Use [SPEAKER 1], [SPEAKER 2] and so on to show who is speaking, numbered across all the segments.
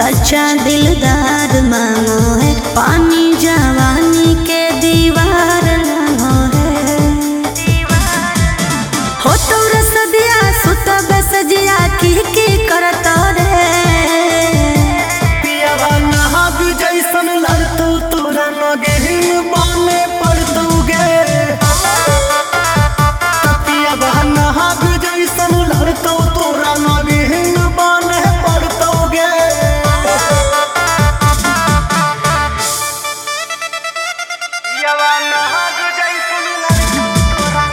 [SPEAKER 1] सच्चा दिलदार मांगो है, पानी जवानी के दीवार लांगो है। हो तो रसदिया सुत बसजिया की करता रे,
[SPEAKER 2] पियावा नहाग जैसन लड़तू तोरा नगेहिन बाने पड़तूगे। पियावा नहाग जैसन लड़तू तोरा नगेहिन बाने पड़तूगे। पियावा नहाग जैसन लड़तू तोरा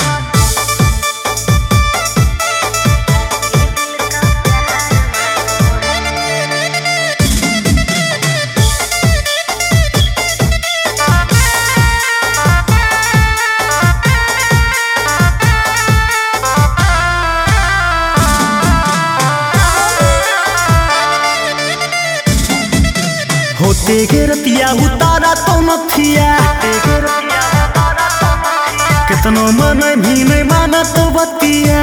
[SPEAKER 2] होते के रतिया उतारा तो नथिया, कितनो मन भी नहीं माना तो बतिया।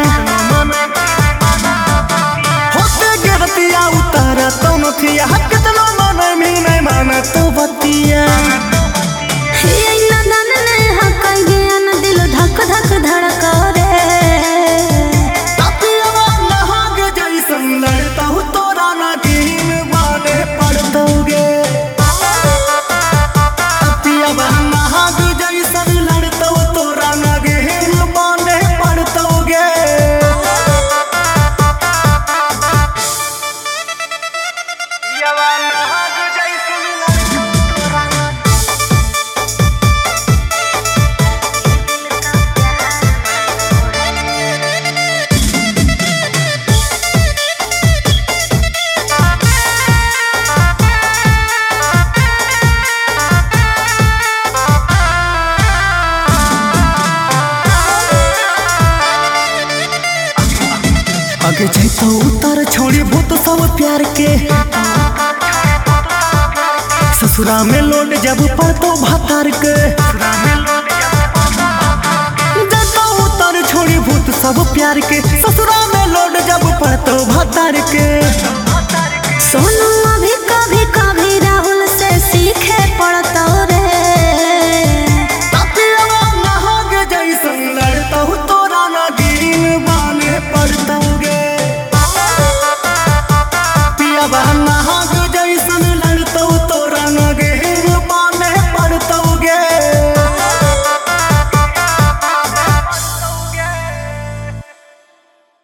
[SPEAKER 2] होते के रतिया उतारा तो नथिया, कितनो मन भी नहीं माना तो बतिया।
[SPEAKER 1] दिल धक धक धड़का रे,
[SPEAKER 2] पियावा नहाग जैसन लड़ता हूँ तोरा नगीन बाने पड़तोगे। पियावा नहाग जैसन लड़ता हूँ तोरा नगीन बाने पड़तोगे। पियावा नहाग जैसन लड़ता हूँ तोरा आगे जैतो उतर छोड़ी भूत सब प्यार के, ससुरा में लौट जब पड़तो भातार के। जैतो उतर छोड़ी भूत सब प्यार के, ससुरा में लौट जब पड़तो भातार के।
[SPEAKER 1] सोनू अभी कभी